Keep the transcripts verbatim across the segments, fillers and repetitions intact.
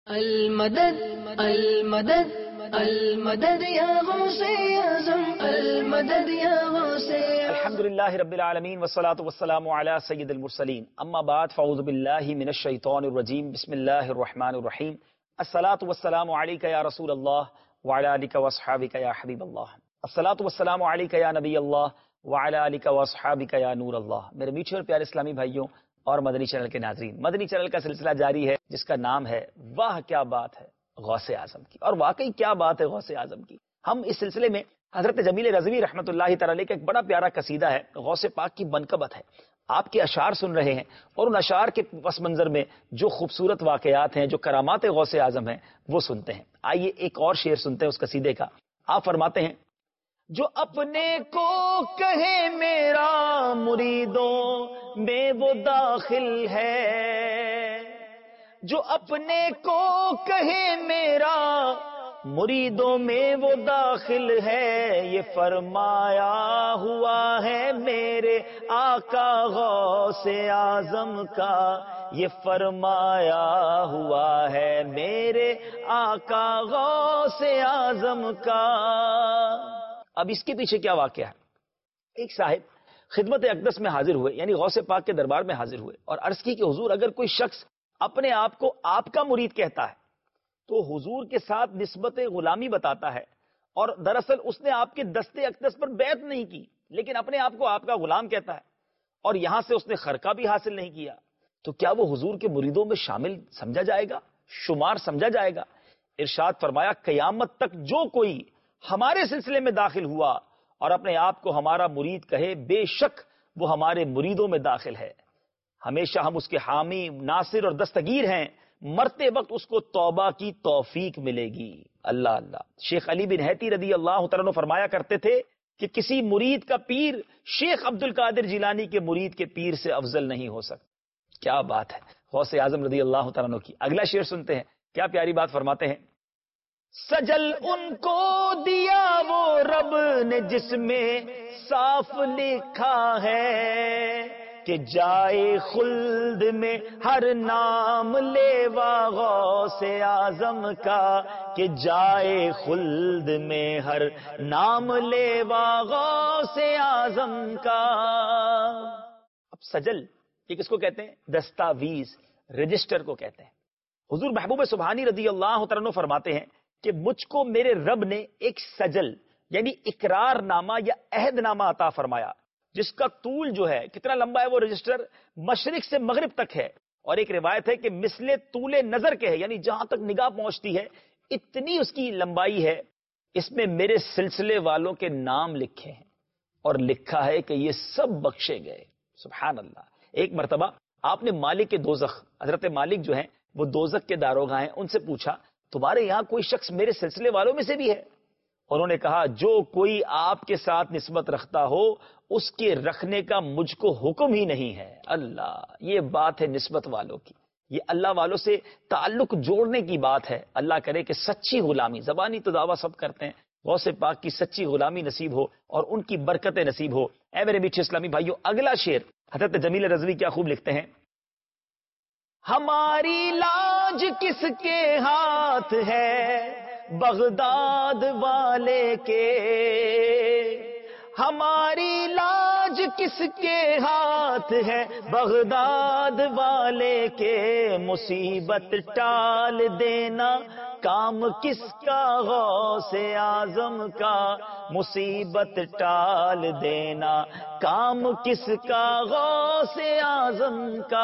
المدد المدد المدد یا غوث اعظم المدد یا غوث اعظم. الحمدللہ رب العالمین والصلاة والسلام علی سید المرسلین. اما بعد فاعوذ باللہ من الشیطان الرجیم. بسم اللہ الرحمن الرحیم. الصلاة والسلام علیک یا رسول اللہ وعلی آلک واصحابک یا حبیب اللہ. الصلاة والسلام علیک یا نبی اللہ وعلی آلک واصحابک یا نور اللہ. میرے میٹھے اور پیارے اسلامی بھائیوں اور مدنی چینل کے ناظرین، مدنی چینل کا سلسلہ جاری ہے جس کا نام ہے واہ کیا بات ہے غوث اعظم کی. اور واقعی کیا بات ہے غوث اعظم کی. ہم اس سلسلے میں حضرت جمیل رضوی رحمۃ اللہ تعالی علیہ کا ایک بڑا پیارا قصیدہ ہے، غوث پاک کی منقبت ہے، آپ کے اشعار سن رہے ہیں، اور ان اشعار کے پس منظر میں جو خوبصورت واقعات ہیں، جو کرامات غوث اعظم ہیں، وہ سنتے ہیں. آئیے ایک اور شعر سنتے ہیں اس قصیدے کا. آپ فرماتے ہیں، جو اپنے کو کہے میرا مریدوں میں وہ داخل ہے، جو اپنے کو کہے میرا مریدوں میں وہ داخل ہے، یہ فرمایا ہوا ہے میرے آقا غوث اعظم کا، یہ فرمایا ہوا ہے میرے آقا غوث اعظم کا. اب اس کے پیچھے کیا واقعہ ہے؟ ایک صاحب خدمت اقدس میں حاضر ہوئے، یعنی غوث پاک کے دربار میں حاضر ہوئے، اور عرض کی کہ حضور اگر کوئی شخص اپنے آپ کو آپ کا مرید کہتا ہے تو حضور کے ساتھ نسبت غلامی بتاتا ہے، اور دراصل اس نے آپ کے دستے اقدس پر بیعت نہیں کی لیکن اپنے آپ کو آپ کا غلام کہتا ہے، اور یہاں سے اس نے خرقہ بھی حاصل نہیں کیا، تو کیا وہ حضور کے مریدوں میں شامل سمجھا جائے گا، شمار سمجھا جائے گا؟ ارشاد فرمایا، قیامت تک جو کوئی ہمارے سلسلے میں داخل ہوا اور اپنے آپ کو ہمارا مرید کہے، بے شک وہ ہمارے مریدوں میں داخل ہے، ہمیشہ ہم اس کے حامی، ناصر اور دستگیر ہیں، مرتے وقت اس کو توبہ کی توفیق ملے گی. اللہ اللہ. شیخ علی بن حیتی رضی اللہ تعالیٰ عنہ فرمایا کرتے تھے کہ کسی مرید کا پیر شیخ عبد القادر جیلانی کے مرید کے پیر سے افضل نہیں ہو سکتا. کیا بات ہے غوث اعظم رضی اللہ تعالیٰ عنہ کی. اگلا شعر سنتے ہیں، کیا پیاری بات فرماتے ہیں. سجل ان کو دیا وہ رب نے جس میں صاف لکھا ہے کہ جائے خلد میں ہر نام لیوا غوث اعظم کا، کہ جائے خلد میں ہر نام لیوا غوث اعظم کا. اب سجل یہ کس کو کہتے ہیں؟ دستاویز، رجسٹر کو کہتے ہیں. حضور محبوب سبحانی رضی اللہ تعالیٰ عنہ فرماتے ہیں کہ مجھ کو میرے رب نے ایک سجل یعنی اقرار نامہ یا عہد نامہ عطا فرمایا، جس کا طول جو ہے کتنا لمبا ہے، وہ رجسٹر مشرق سے مغرب تک ہے، اور ایک روایت ہے کہ مثل طول نظر کے ہے، یعنی جہاں تک نگاہ پہنچتی ہے اتنی اس کی لمبائی ہے. اس میں میرے سلسلے والوں کے نام لکھے ہیں اور لکھا ہے کہ یہ سب بخشے گئے. سبحان اللہ. ایک مرتبہ آپ نے مالک کے دوزخ، حضرت مالک جو ہیں وہ دوزخ کے داروغہ ہیں، ان سے پوچھا تمہارے یہاں کوئی شخص میرے سلسلے والوں میں سے بھی ہے؟ انہوں نے کہا جو کوئی آپ کے ساتھ نسبت رکھتا ہو اس کے رکھنے کا مجھ کو حکم ہی نہیں ہے. اللہ، یہ بات ہے نسبت والوں کی، یہ اللہ والوں سے تعلق جوڑنے کی بات ہے. اللہ کرے کہ سچی غلامی، زبانی تو دعویٰ سب کرتے ہیں، غوث پاک کی سچی غلامی نصیب ہو اور ان کی برکتیں نصیب ہو. اے میرے میٹھے اسلامی بھائیوں، اگلا شعر حضرت جمیل رضوی کیا خوب لکھتے ہیں. ہماری لاج کس کے ہاتھ ہے بغداد والے کے، ہماری لاج کس کے ہاتھ ہے بغداد والے کے، مصیبت ٹال دینا کام کس کا غوث اعظم کا، مصیبت ٹال دینا کام کس کا غوث اعظم کا.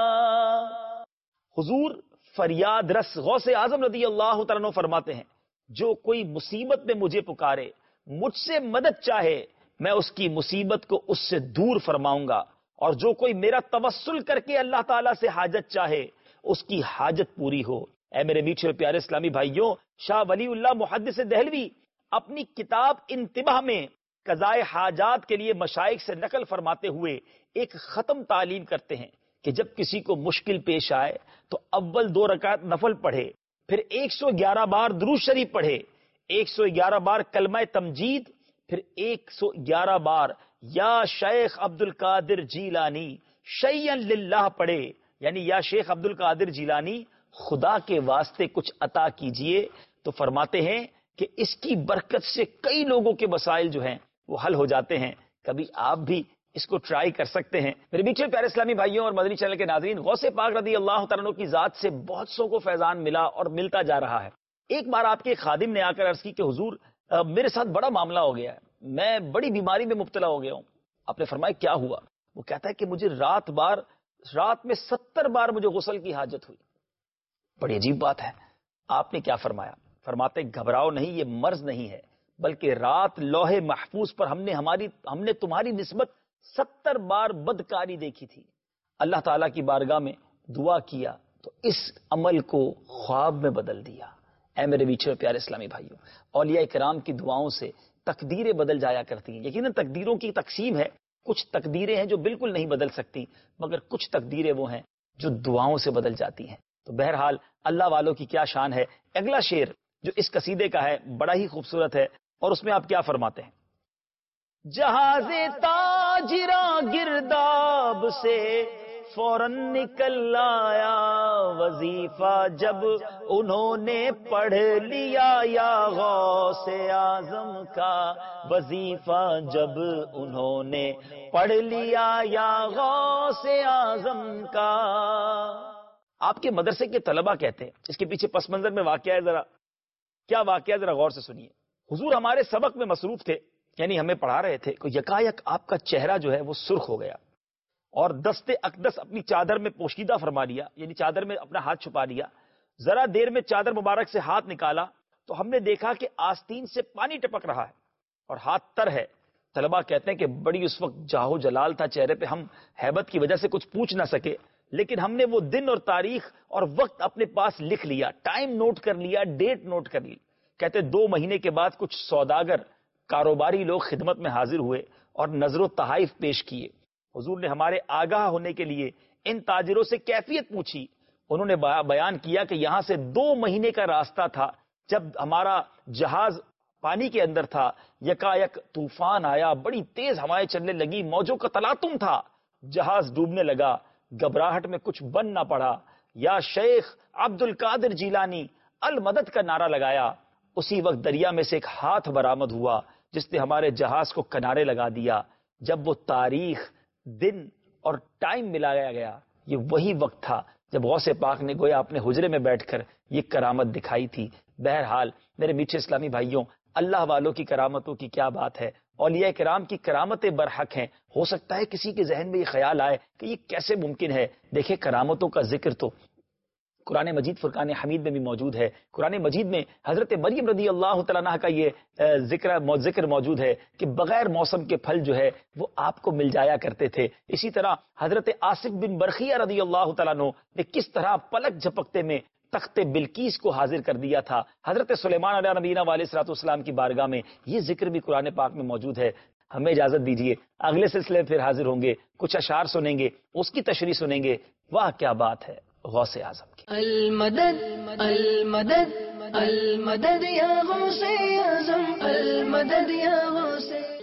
حضور فریاد رس غوث اعظم رضی اللہ تعالیٰ عنہ فرماتے ہیں، جو کوئی مصیبت میں مجھے پکارے، مجھ سے مدد چاہے، میں اس کی مصیبت کو اس سے دور فرماؤں گا، اور جو کوئی میرا توسل کر کے اللہ تعالیٰ سے حاجت چاہے اس کی حاجت پوری ہو. اے میرے میٹھے اور پیارے اسلامی بھائیوں، شاہ ولی اللہ محدث دہلوی اپنی کتاب انتباہ میں قضاء حاجات کے لیے مشائخ سے نقل فرماتے ہوئے ایک ختم تعلیم کرتے ہیں کہ جب کسی کو مشکل پیش آئے تو اول دو رکعت نفل پڑھے، پھر ایک سو گیارہ بار درود شریف پڑھے، ایک سو گیارہ بار کلمہ تمجید، پھر ایک سو گیارہ بار یا شیخ عبد القادر جیلانی شیئن للہ پڑھے، یعنی یا شیخ عبد القادر جیلانی خدا کے واسطے کچھ عطا کیجئے، تو فرماتے ہیں کہ اس کی برکت سے کئی لوگوں کے مسائل جو ہیں وہ حل ہو جاتے ہیں۔ کبھی آپ بھی اس کو ٹرائی کر سکتے ہیں۔ میرے میٹھے پیارے اسلامی بھائیوں اور مدنی چینل کے ناظرین، غوث پاک رضی اللہ تعالیٰ عنہ کی ذات سے بہت سو کو فیضان ملا اور ملتا جا رہا ہے۔ ایک بار آپ کے خادم نے آ کر عرض کی کہ حضور میرے ساتھ بڑا معاملہ ہو گیا ہے، میں بڑی بیماری میں مبتلا ہو گیا ہوں۔ آپ نے فرمایا کیا ہوا؟ وہ کہتا ہے کہ مجھے رات بار رات میں ستر بار مجھے غسل کی حاجت ہوئی۔ بڑی عجیب بات ہے۔ آپ نے کیا فرمایا؟ فرماتے گھبراؤ نہیں، یہ مرض نہیں ہے، بلکہ رات لوح محفوظ پر ہم نے ہماری ہم نے تمہاری نسبت ستر بار بدکاری دیکھی تھی۔ اللہ تعالیٰ کی بارگاہ میں دعا کیا تو اس عمل کو خواب میں بدل دیا۔ اے میرے میٹھے پیارے اسلامی بھائیوں، اولیاء کرام کی دعاؤں سے تقدیریں بدل جایا کرتی ہیں۔ یقیناً تقدیروں کی تقسیم ہے، کچھ تقدیریں ہیں جو بالکل نہیں بدل سکتی، مگر کچھ تقدیریں وہ ہیں جو دعاؤں سے بدل جاتی ہیں۔ تو بہرحال اللہ والوں کی کیا شان ہے۔ اگلا شعر جو اس قصیدے کا ہے بڑا ہی خوبصورت ہے، اور اس میں آپ کیا فرماتے ہیں؟ جہاز تاجرا گرداب سے فوراً نکل آیا وظیفہ جب انہوں نے پڑھ لیا، یا غوث اعظم کا وظیفہ جب انہوں نے پڑھ لیا، یا غوث اعظم کا۔ آپ کے مدرسے کے طلبہ کہتے ہیں، اس کے پیچھے پس منظر میں واقعہ ہے، ذرا کیا واقعہ ہے ذرا غور سے سنیے۔ حضور ہمارے سبق میں مصروف تھے، یعنی ہمیں پڑھا رہے تھے، کہ یکایک آپ کا چہرہ جو ہے وہ سرخ ہو گیا اور دست اقدس اپنی چادر میں پوشیدہ فرما لیا، یعنی چادر میں اپنا ہاتھ چھپا لیا۔ ذرا دیر میں چادر مبارک سے ہاتھ نکالا تو ہم نے دیکھا کہ آستین سے پانی ٹپک رہا ہے اور ہاتھ تر ہے۔ طلبہ کہتے ہیں کہ بڑی اس وقت جاہو جلال تھا چہرے پہ، ہم ہیبت کی وجہ سے کچھ پوچھ نہ سکے، لیکن ہم نے وہ دن اور تاریخ اور وقت اپنے پاس لکھ لیا، ٹائم نوٹ کر لیا، ڈیٹ نوٹ کر لی۔ کہتے دو مہینے کے بعد کچھ سوداگر کاروباری لوگ خدمت میں حاضر ہوئے اور نظر و تحائف پیش کیے۔ حضور نے ہمارے آگاہ ہونے کے لیے ان تاجروں سے کیفیت پوچھی۔ انہوں نے بیان کیا کہ یہاں سے دو مہینے کا راستہ تھا، جب ہمارا جہاز پانی کے اندر تھا، یکایک طوفان آیا، بڑی تیز ہوائیں چلنے لگی، موجوں کا تلاطم تھا، جہاز ڈوبنے لگا، گھبراہٹ میں کچھ بن نہ پڑا، یا شیخ عبد القادر جیلانی المدد کا نعرہ لگایا۔ اسی وقت دریا میں سے ایک ہاتھ برآمد ہوا جس نے ہمارے جہاز کو کنارے لگا دیا۔ جب وہ تاریخ، دن اور ٹائم ملایا گیا، یہ وہی وقت تھا جب غوث پاک نے گویا اپنے حجرے میں بیٹھ کر یہ کرامت دکھائی تھی۔ بہرحال میرے میٹھے اسلامی بھائیوں، اللہ والوں کی کرامتوں کی کیا بات ہے، اولیاء کرام کی کرامتیں برحق ہیں۔ ہو سکتا ہے کسی کے ذہن میں یہ خیال آئے کہ یہ کیسے ممکن ہے۔ دیکھیں کرامتوں کا ذکر تو قرآن مجید فرقان حمید میں بھی موجود ہے۔ قرآن مجید میں حضرت مریم رضی اللہ تعالیٰ عنہ کا یہ ذکر ذکر موجود ہے کہ بغیر موسم کے پھل جو ہے وہ آپ کو مل جایا کرتے تھے۔ اسی طرح حضرت آصف بن برخیہ رضی اللہ تعالیٰ عنہ نے کس طرح پلک جھپکتے میں تخت بلقیس کو حاضر کر دیا تھا۔ حضرت سلیمان علیہ نبینا علیہ الصلوۃ والسلام کی بارگاہ میں یہ ذکر بھی قرآن پاک میں موجود ہے۔ ہمیں اجازت دیجیے، اگلے سلسلے پھر حاضر ہوں گے، کچھ اشعار سنیں گے، اس کی تشریح سنیں گے۔ واہ کیا بات ہے غوث اعظم کی۔ المدد المدد المدد یا غوث اعظم، المدد یا غوث